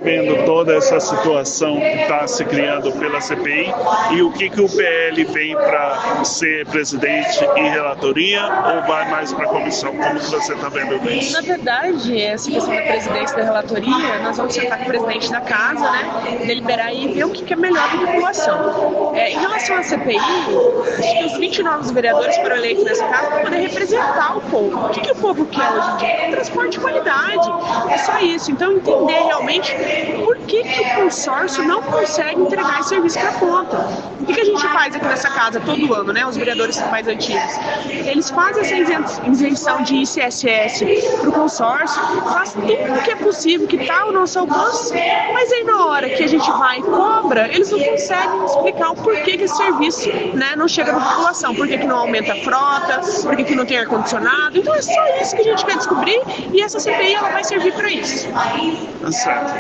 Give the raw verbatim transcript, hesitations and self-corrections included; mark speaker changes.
Speaker 1: vendo toda essa situação que está se criando pela C P I e o que, que o P L vem para ser presidente e relatoria ou vai mais para a comissão? Como que você está vendo isso?
Speaker 2: Na verdade, essa questão da presidência da relatoria, nós vamos sentar com o presidente da casa, né, deliberar e ver o que, que é melhor para a população. É, em relação à C P I, acho que os vinte e nove vereadores foram eleitos nessa casa para poder representar o povo. O que, que o povo quer hoje em dia? É um transporte de qualidade. É só isso. Então, entender realmente por que, que o consórcio não consegue entregar esse serviço para a ponta. O que, que a gente faz aqui nessa casa todo ano, né? Os vereadores mais antigos. Eles fazem essa isenção de I C S S para o consórcio, faz tudo o que é possível, que está ao nosso alcance, mas aí na hora que a gente vai e cobra, eles não conseguem explicar o porquê que esse serviço, né, não chega para a população, por que que não aumenta a frota, por que que não tem ar-condicionado. Então é só isso que a gente quer descobrir e essa C P I ela vai servir para isso.
Speaker 1: Tá certo.